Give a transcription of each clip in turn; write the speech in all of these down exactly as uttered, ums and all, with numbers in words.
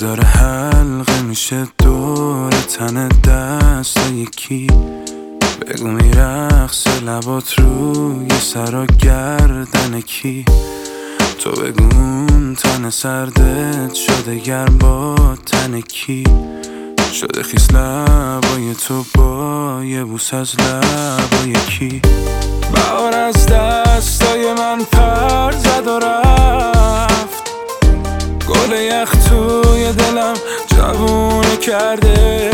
بذاره حلقه میشه دور تن دست یکی. بگو میرقص لبات روی سر و گردن کی. تو بگو اون تن سردت شده گرم با تن کی. شده خیس لبای تو با یه بوس از لبای کی. بهار از دستای من پر زد و رفت. گل یخ توی دلم جوونه کرده.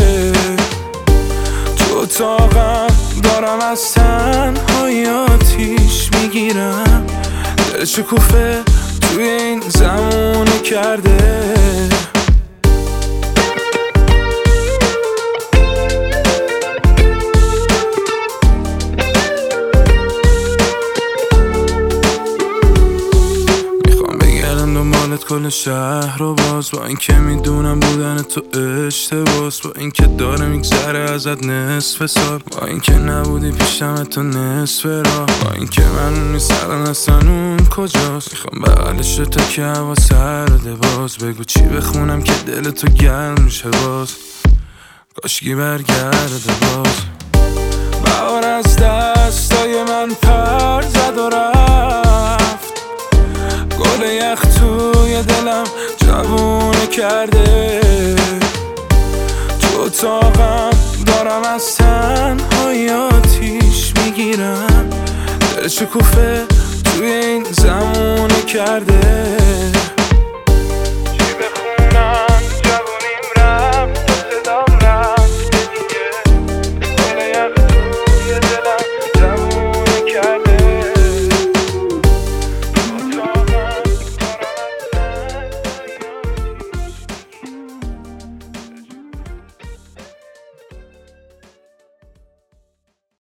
تو اتاقم دارم از تنهایی آتیش میگیرم. دل شکوفه توی این زمونه کرده. دنبالت کل شهر رو باز، با این که میدونم بودن تو اشتباس، با این که داره میگذره ازت نصف سال، با این که نبودی پیشم تو نصف راه، با این که من میسرم اصلا اون کجاست. میخوام بغلش تا که هوا سرده باز. بگو چی بخونم که دل تو گرم میشه باز. کاشکی برگرده باز. بهار از دستای من پر زد و رفت. گل یخ توی دلم جوونه کرده. تو اتاقم دارم از تنهایی آتیش میگیرم. دل شکوفه توی این زمونه کرده.